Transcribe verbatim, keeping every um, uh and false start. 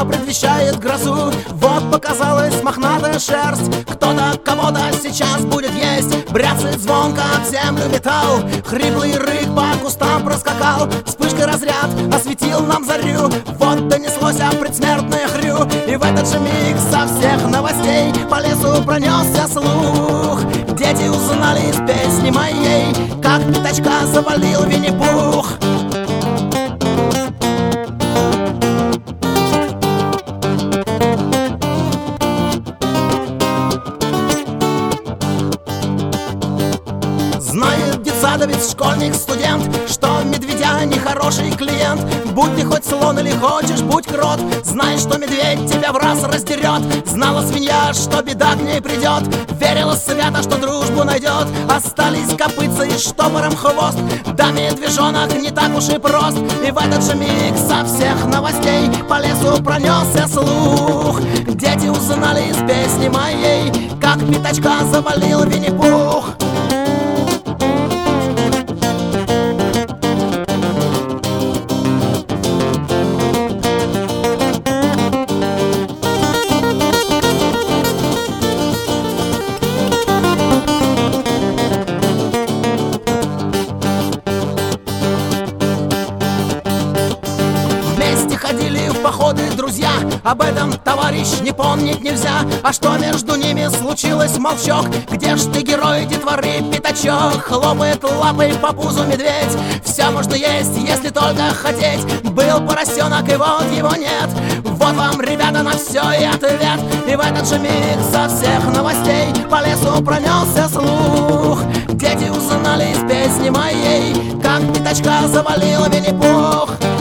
что предвещает грозу. Вот показалась мохнатая шерсть, кто-то кого-то сейчас будет есть. Бряцает звонко об землю металл, хриплый рык по кустам проскакал. Вспышкой разряд осветил нам зарю, вот донеслось предсмертное хрю. И в этот же миг со всех новостей по лесу пронесся слух. Дети узнали из песни моей, как пятачка завалил Винни-Пух. Знает детсадовец, школьник, студент, что медведя нехороший клиент. Будь ты хоть слон или хочешь, будь крот, знай, что медведь тебя в раз раздерет. Знала свинья, что беда к ней придет, верила свято, что дружбу найдет. Остались копытца и штопором хвост, да медвежонок не так уж и прост. И в этот же миг со всех новостей по лесу пронесся слух. Дети узнали из песни моей, как пятачка завалил Винни-Пух. Ходили в походы друзья, об этом, товарищ, не помнить нельзя. А что между ними случилось, молчок? Где ж ты, герой детворы, пятачок? Хлопает лапой по пузу медведь. Все можно есть, если только хотеть. Был поросенок, и вот его нет. Вот вам, ребята, на все и ответ. И в этот же миг со всех новостей по лесу пронесся слух. Дети узнали из песни моей, как пятачка завалил Винни-Пух.